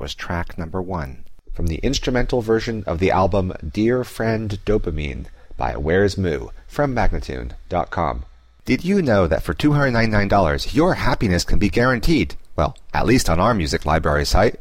was track number 1 from the instrumental version of the album Dear Friend Dopamine by Where's Moo from Magnatune.com. Did you know that for $299 your happiness can be guaranteed? Well, at least on our music library site.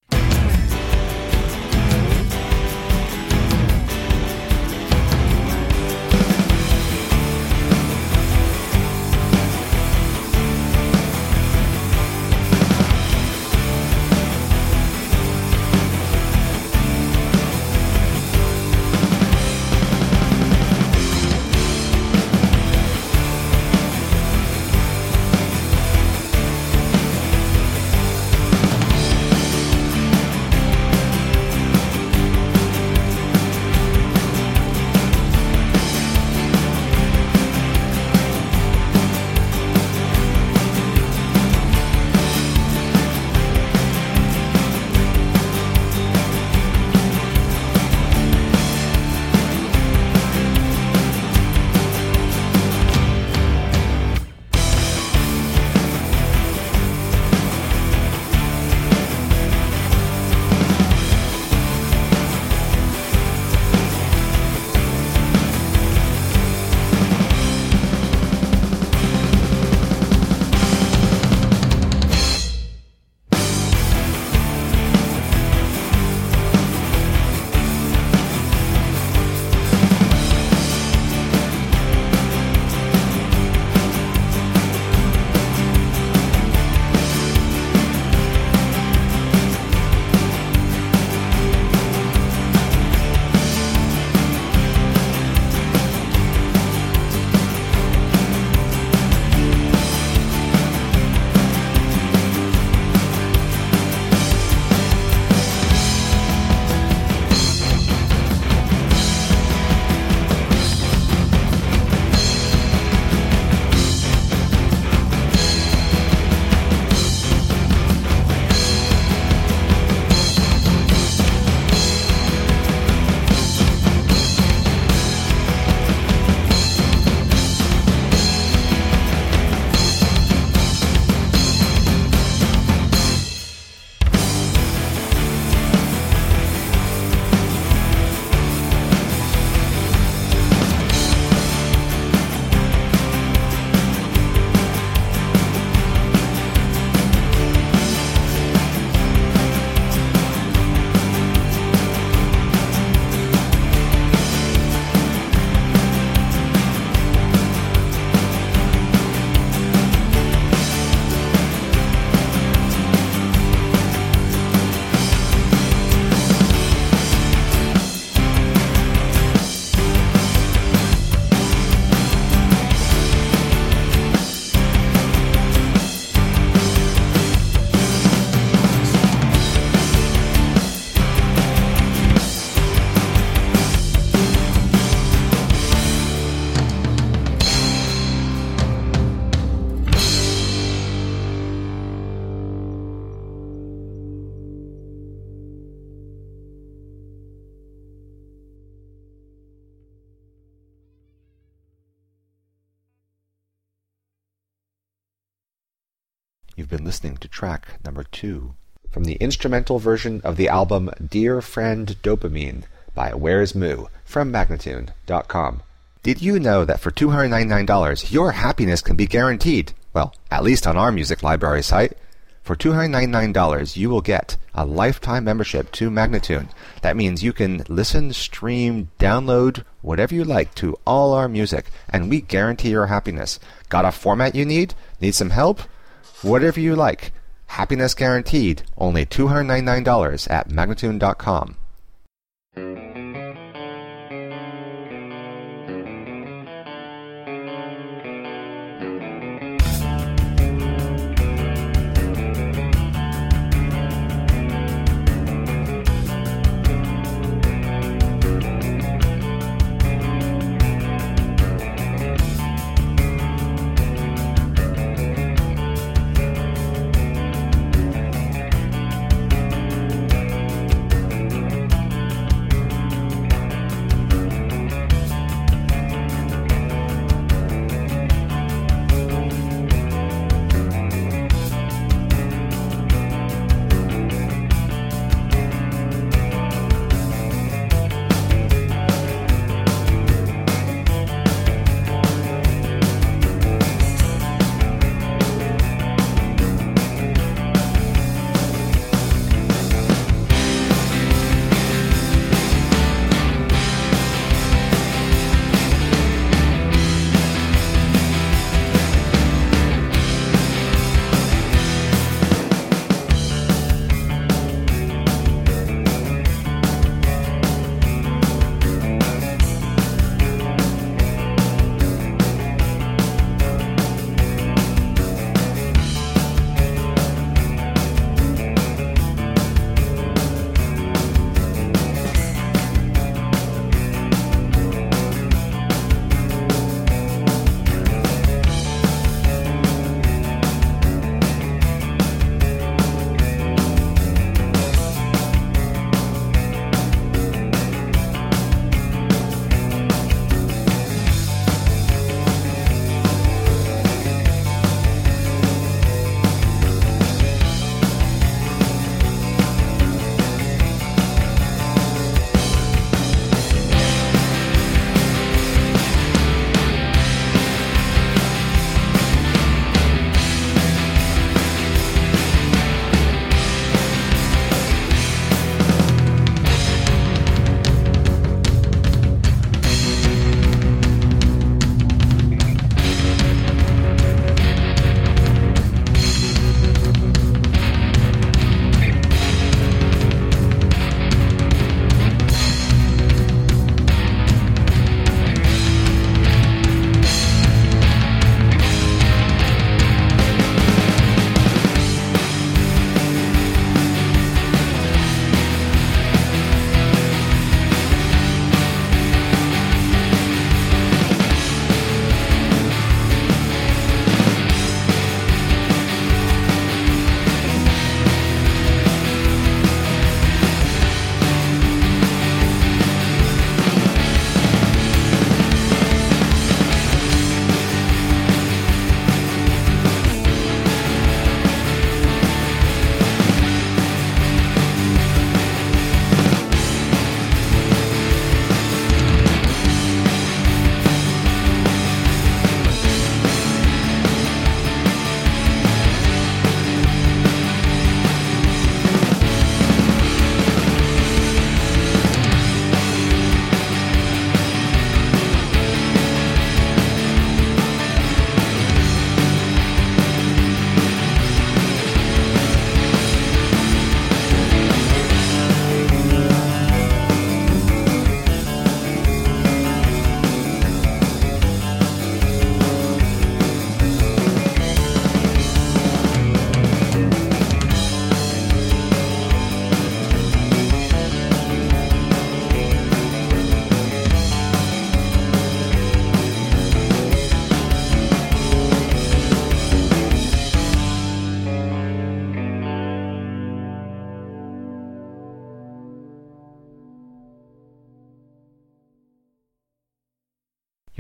You've been listening to track number 2 from the instrumental version of the album Dear Friend Dopamine by Where's Moo from Magnatune.com. Did you know that for $299 your happiness can be guaranteed? Well, at least on our music library site. For $299 you will get a lifetime membership to Magnatune. That means you can listen, stream, download, whatever you like to all our music, and we guarantee your happiness. Got a format you need? Need some help? Whatever you like. Happiness guaranteed. Only $299 at Magnatune.com.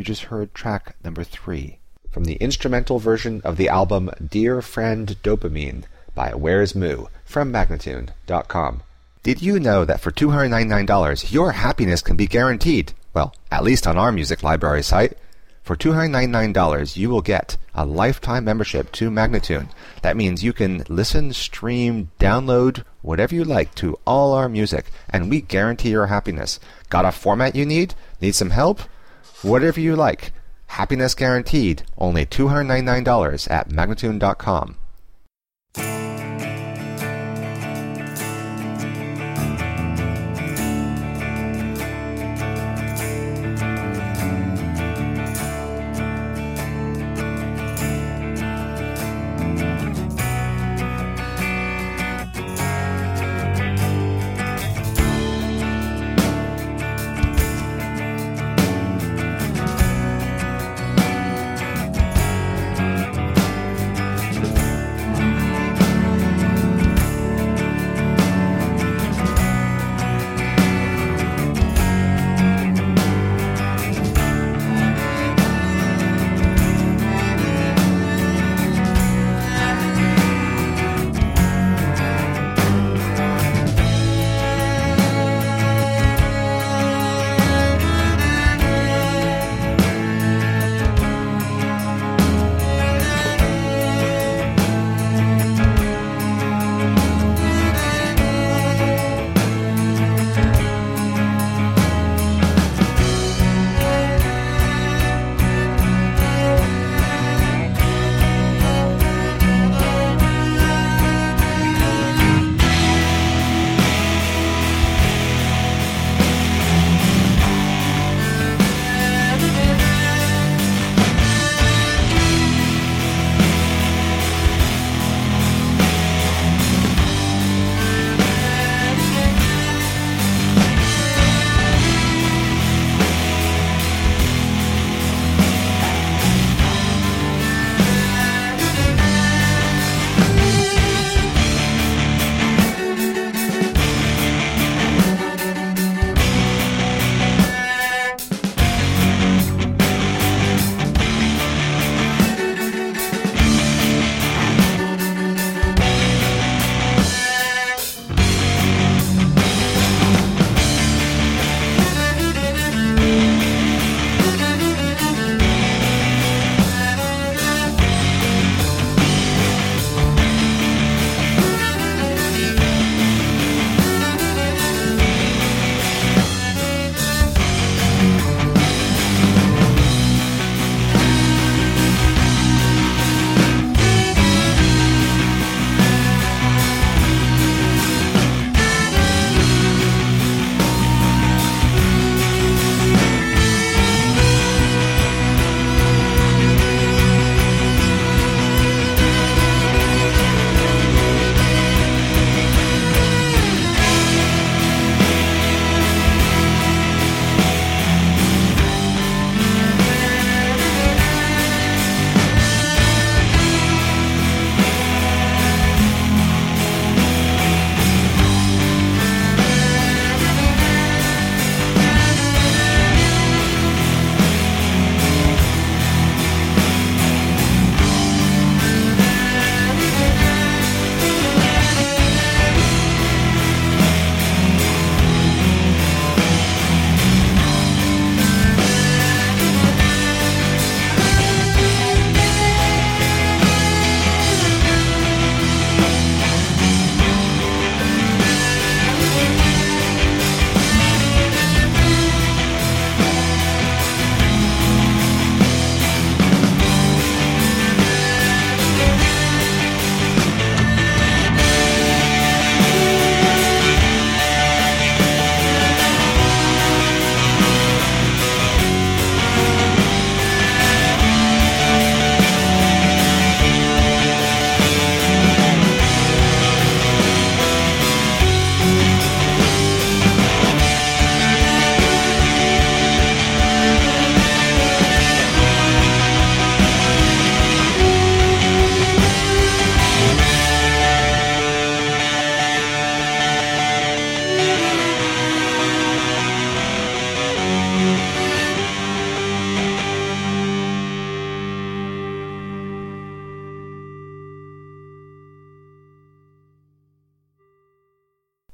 just heard track number 3 from the instrumental version of the album Dear Friend Dopamine by Where's Moo from Magnatune.com. Did you know that for $299 your happiness can be guaranteed? Well, at least on our music library site. For $299 you will get a lifetime membership to Magnatune. That means you can listen, stream, download, whatever you like to all our music, and we guarantee your happiness. Got a format you need? Need some help? Whatever you like. Happiness guaranteed. Only $299 at Magnatune.com.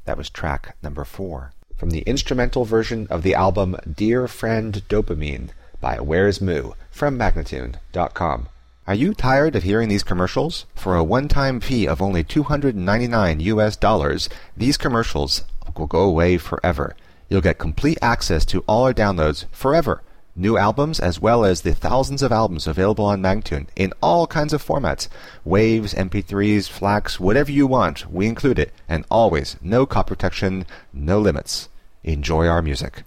That was track number 4. From the instrumental version of the album Dear Friend Dopamine by Where's Moo from Magnatune.com. Are you tired of hearing these commercials? For a one-time fee of only $299 US, these commercials will go away forever. You'll get complete access to all our downloads forever. New albums as well as the thousands of albums available on Magnatune in all kinds of formats. Waves, MP3s, FLACs, whatever you want, we include it. And always, no copy protection, no limits. Enjoy our music.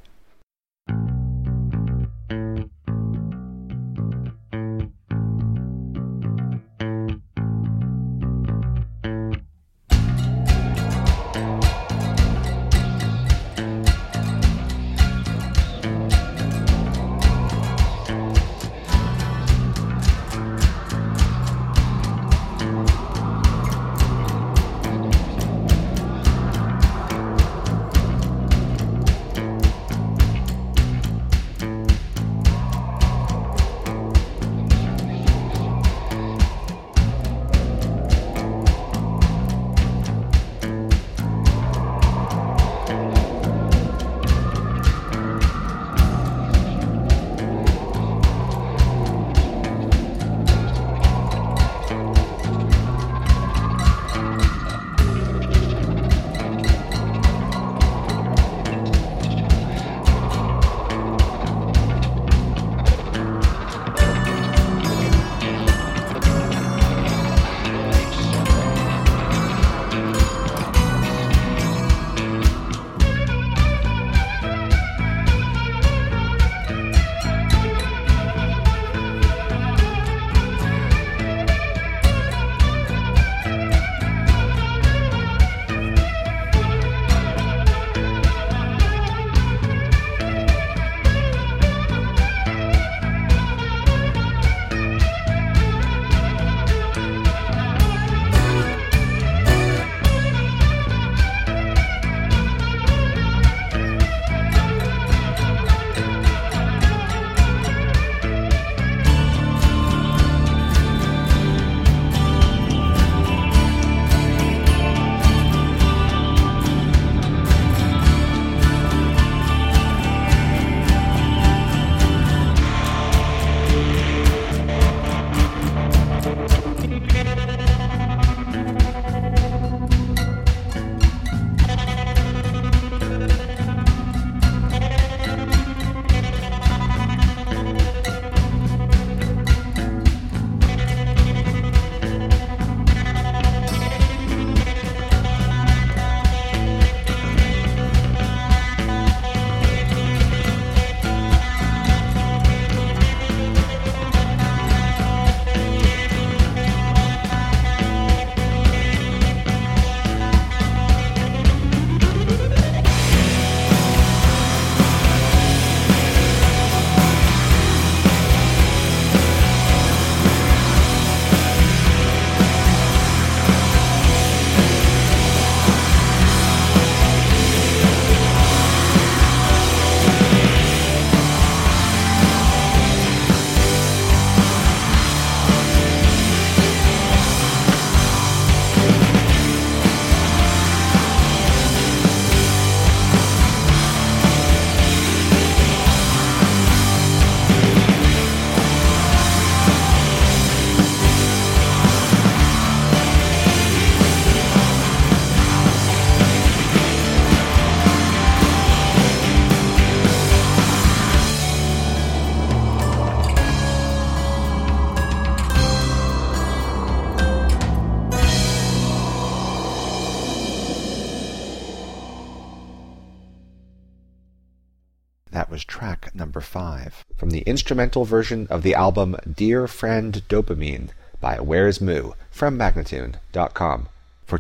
That was track number 5 from the instrumental version of the album Dear Friend Dopamine by Where's Moo from Magnatune.com. For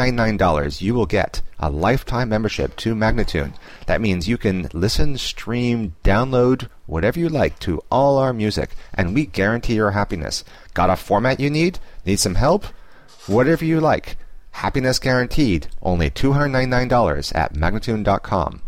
$299, you will get a lifetime membership to Magnatune. That means you can listen, stream, download, whatever you like to all our music, and we guarantee your happiness. Got a format you need? Need some help? Whatever you like. Happiness guaranteed. Only $299 at Magnatune.com.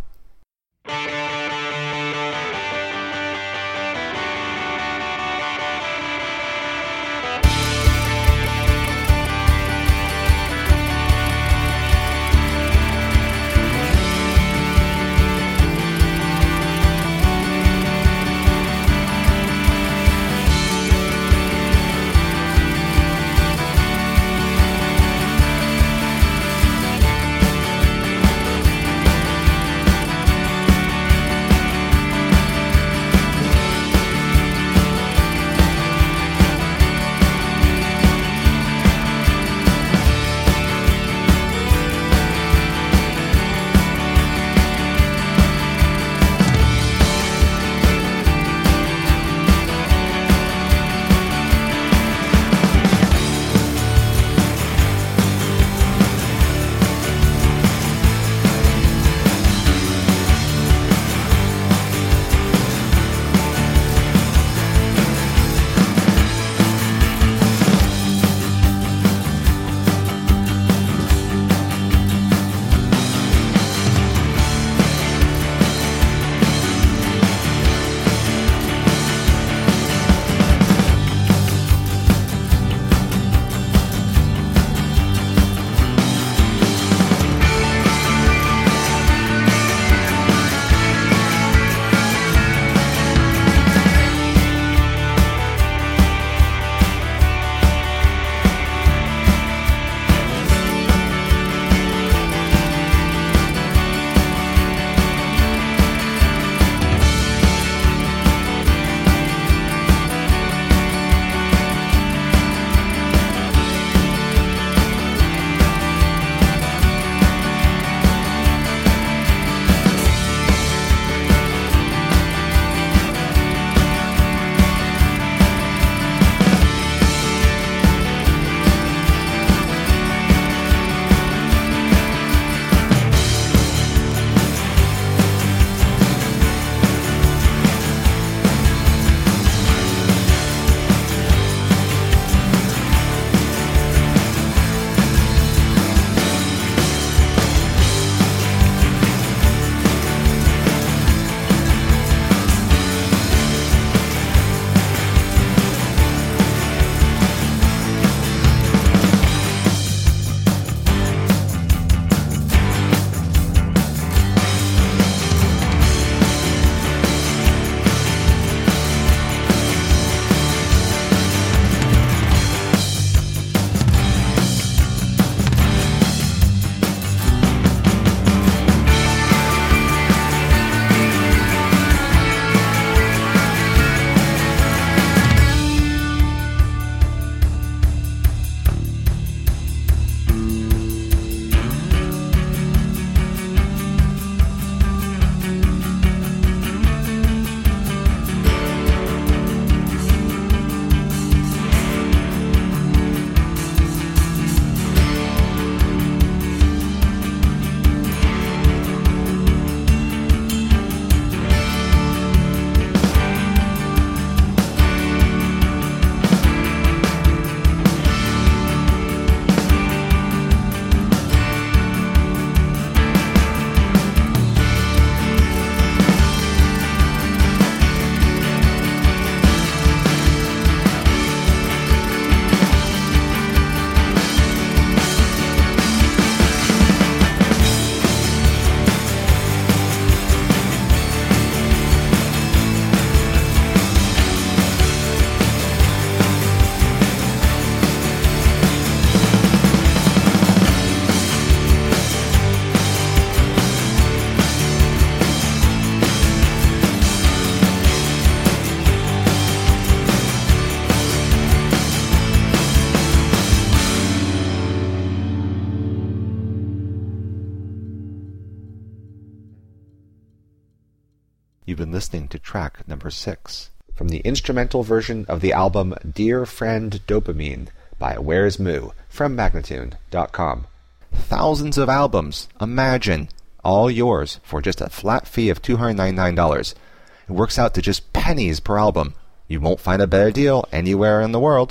You've been listening to track number 6 from the instrumental version of the album Dear Friend Dopamine by Where's Moo from Magnatune.com. Thousands of albums, imagine, all yours for just a flat fee of $299. It works out to just pennies per album. You won't find a better deal anywhere in the world.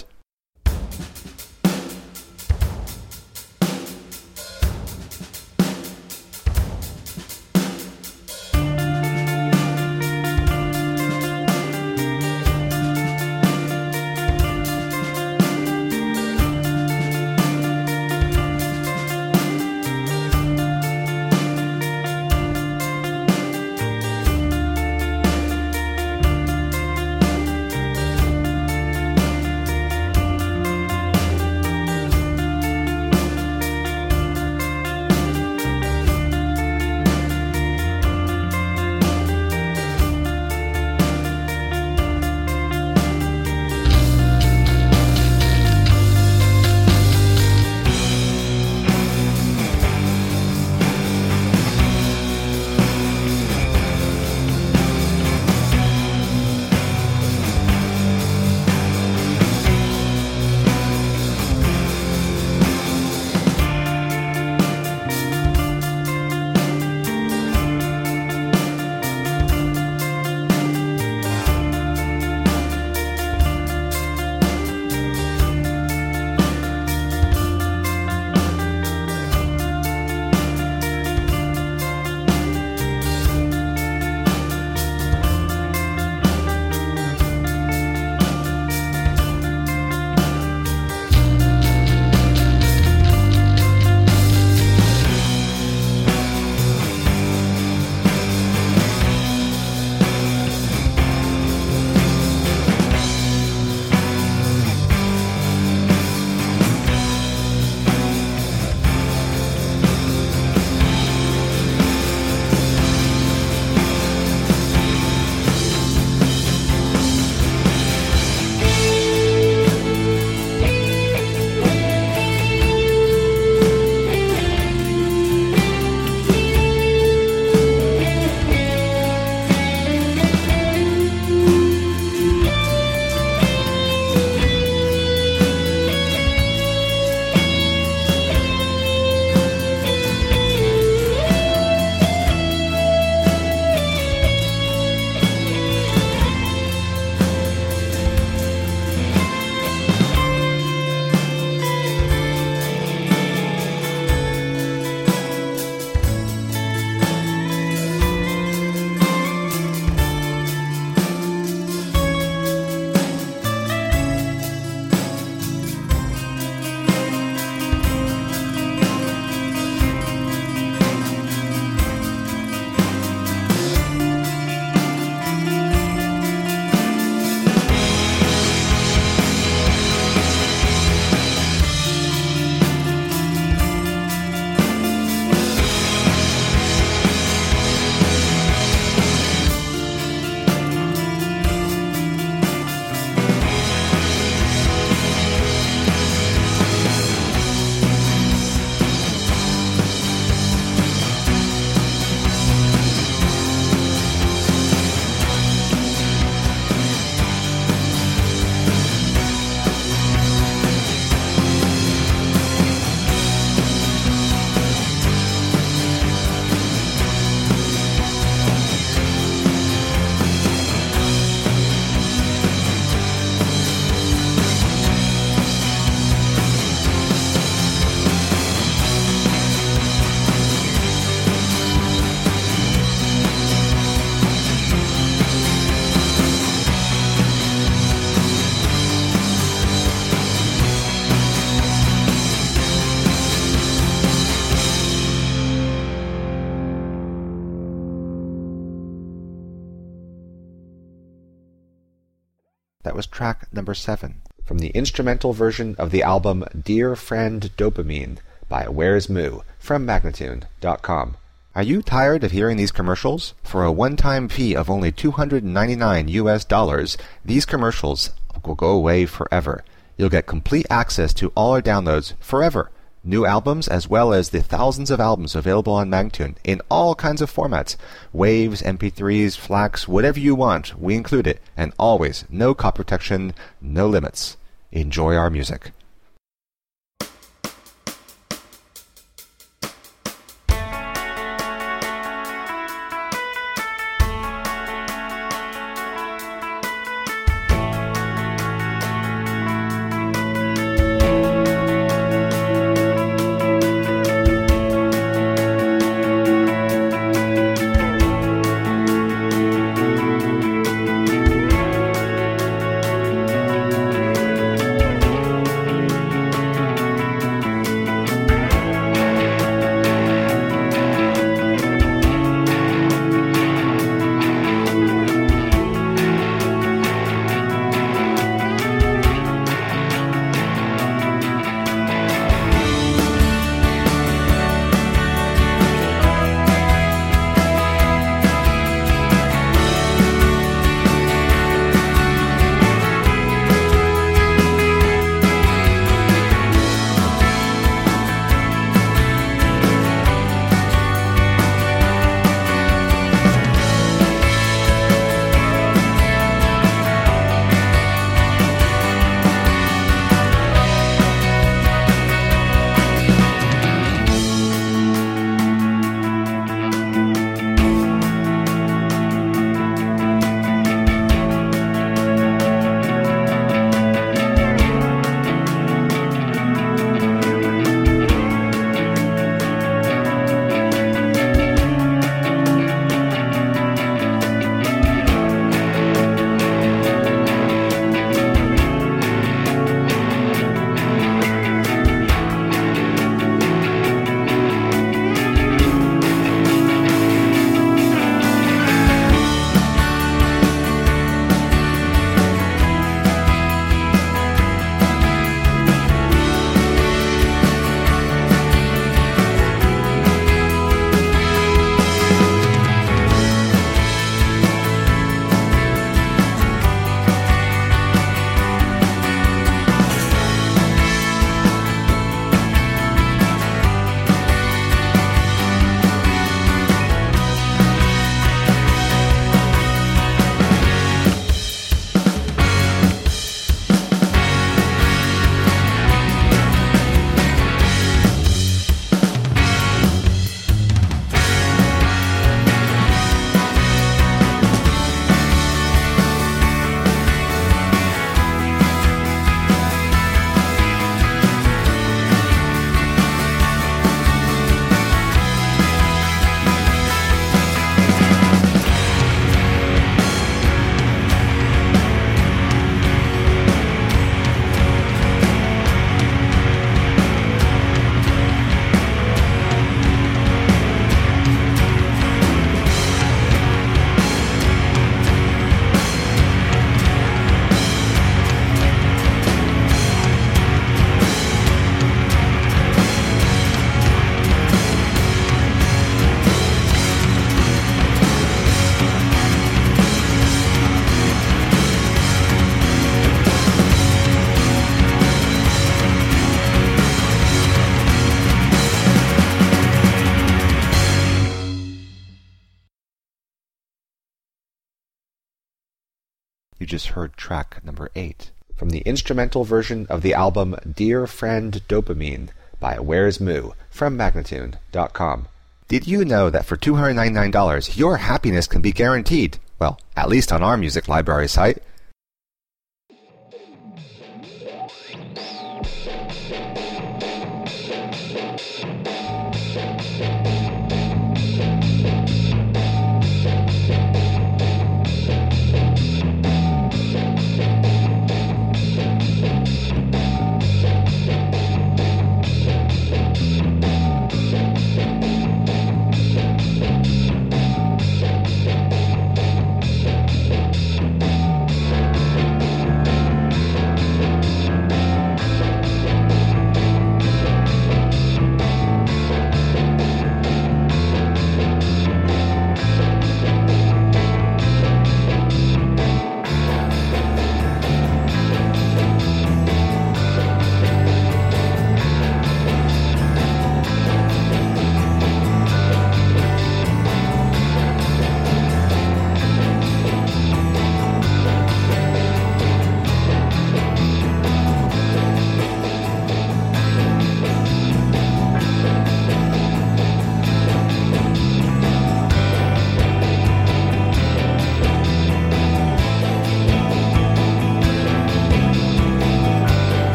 That was track number 7 from the instrumental version of the album Dear Friend Dopamine by Where's Moo from Magnatune.com. Are you tired of hearing these commercials? For a one-time fee of only $299 US, these commercials will go away forever. You'll get complete access to all our downloads forever. new albums as well as the thousands of albums available on Magnatune in all kinds of formats. Waves, MP3s, FLACs, whatever you want, we include it. And always, no copy protection, no limits. Enjoy our music. You just heard track number 8 from the instrumental version of the album Dear Friend Dopamine by Where's Moo from Magnatune.com. Did you know that for $299 your happiness can be guaranteed? Well, at least on our music library site.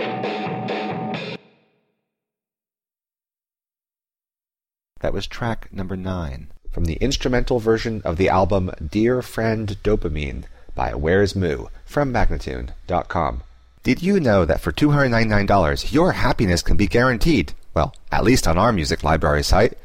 That was track number 9 from the instrumental version of the album Dear Friend Dopamine by Where's Moo from Magnatune.com. Did you know that for $299 your happiness can be guaranteed? Well, at least on our music library site.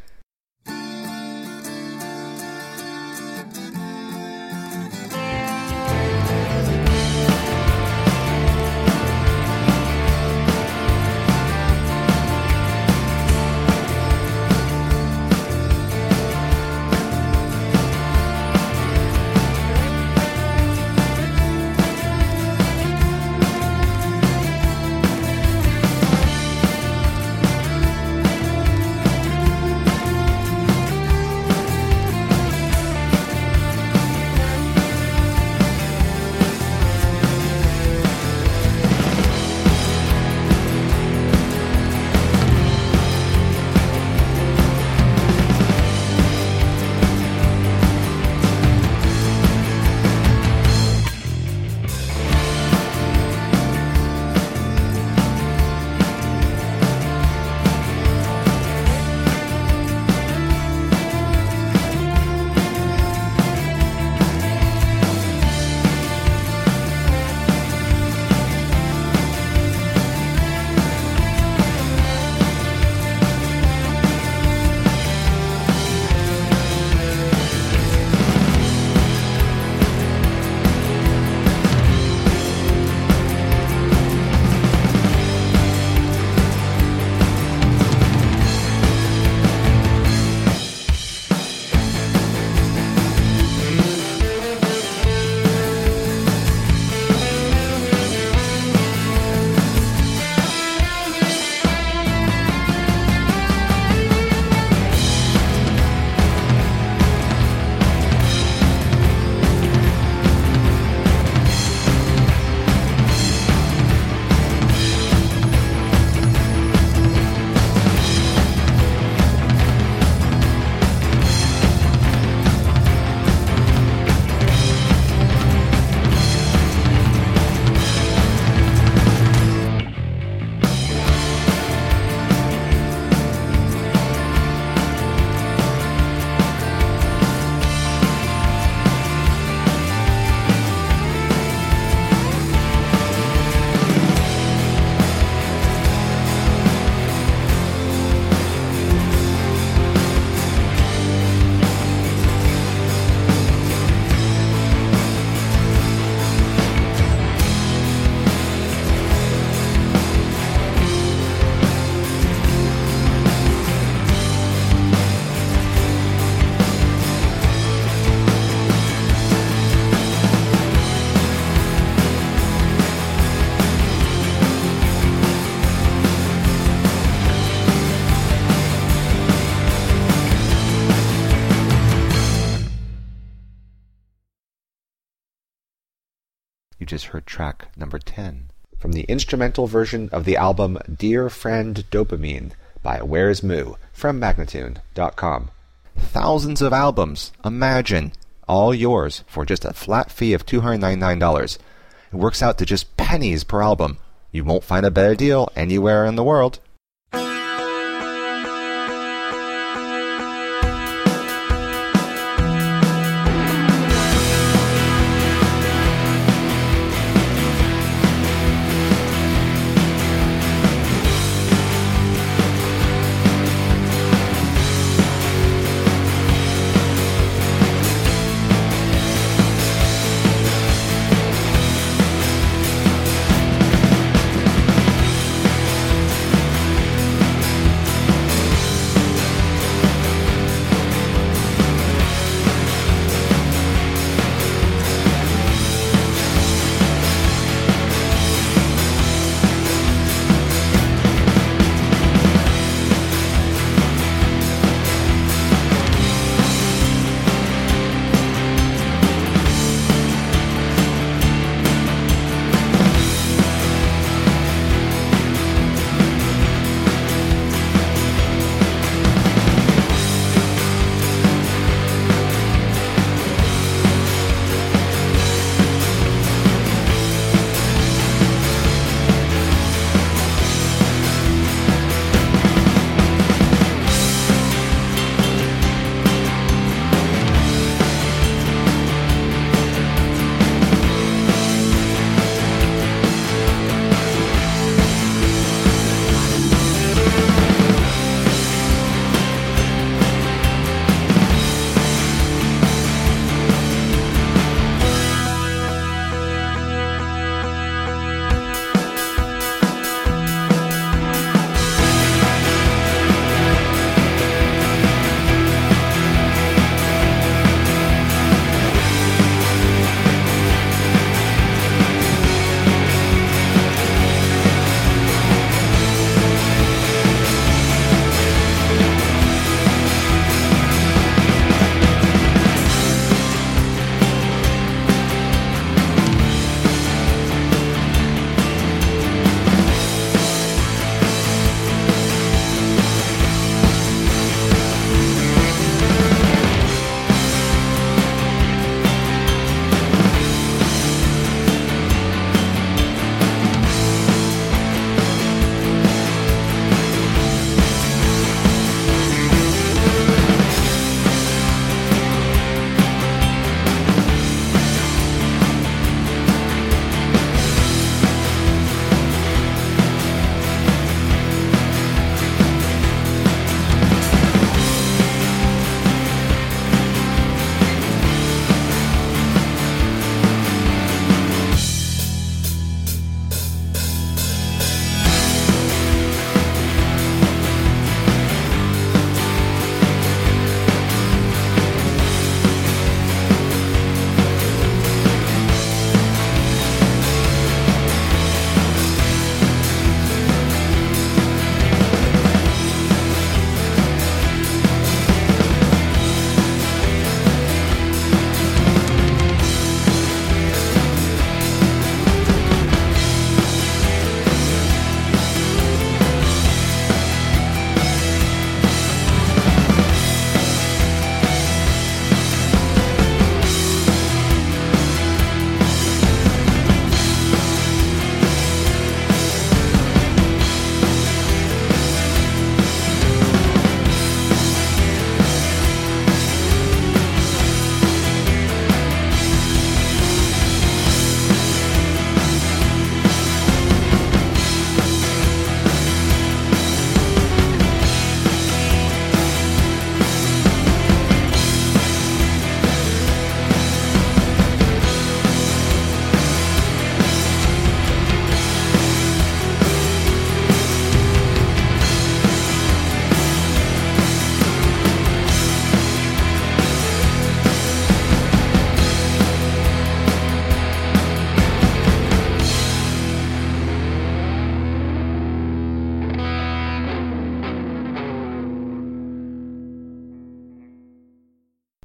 You just heard track number 10 from the instrumental version of the album Dear Friend Dopamine by Where's Moo from Magnatune.com. Thousands of albums, imagine, all yours for just a flat fee of $299. It works out to just pennies per album. You won't find a better deal anywhere in the world.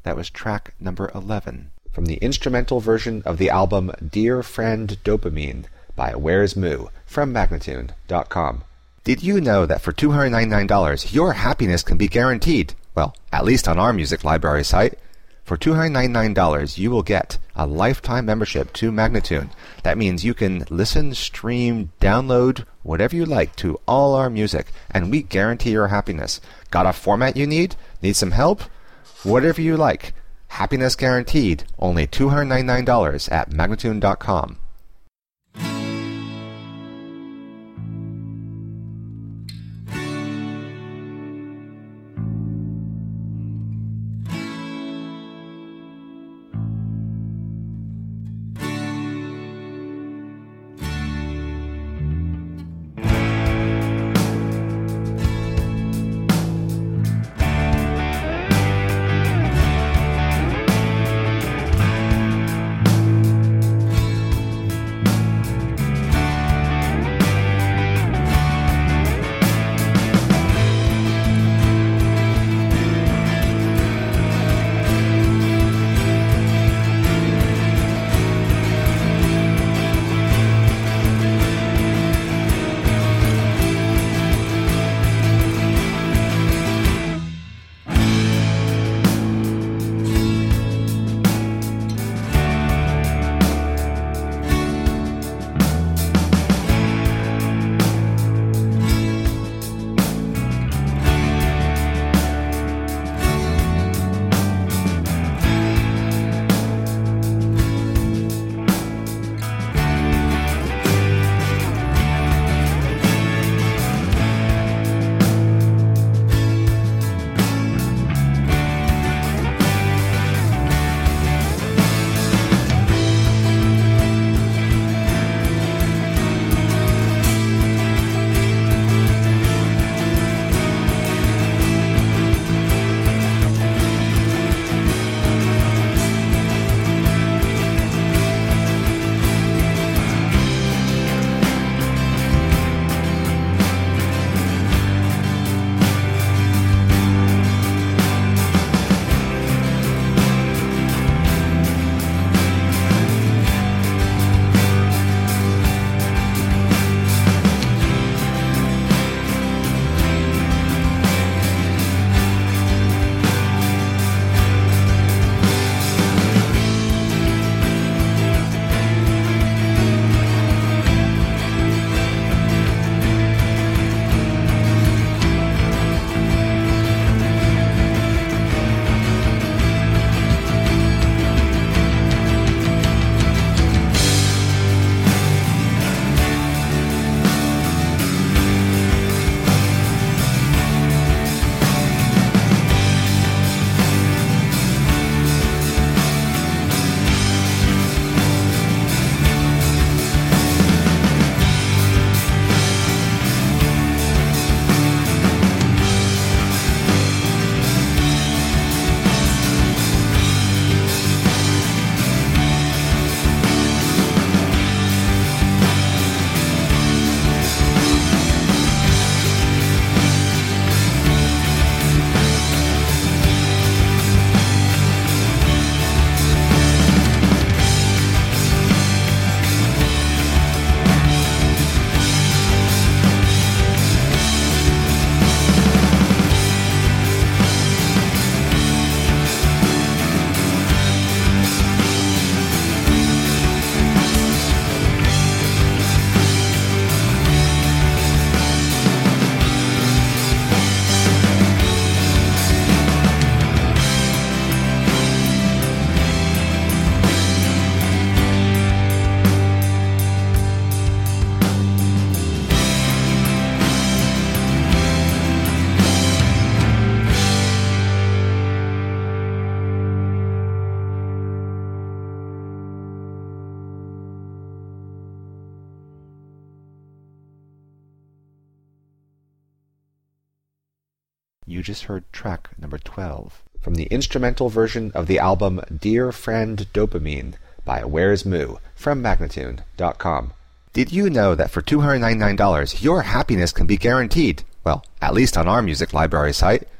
That was track number 11. From the instrumental version of the album Dear Friend Dopamine by Where's Moo from Magnatune.com. Did you know that for $299 your happiness can be guaranteed? Well, at least on our music library site. For $299 you will get a lifetime membership to Magnatune. That means you can listen, stream, download, whatever you like to all our music, and we guarantee your happiness. Got a format you need? Need some help? Whatever you like. Happiness guaranteed. Only $299 at Magnatune.com. You just heard track number 12. From the instrumental version of the album Dear Friend Dopamine by Where's Moo from Magnatune.com. Did you know that for $299 your happiness can be guaranteed? Well, at least on our music library site.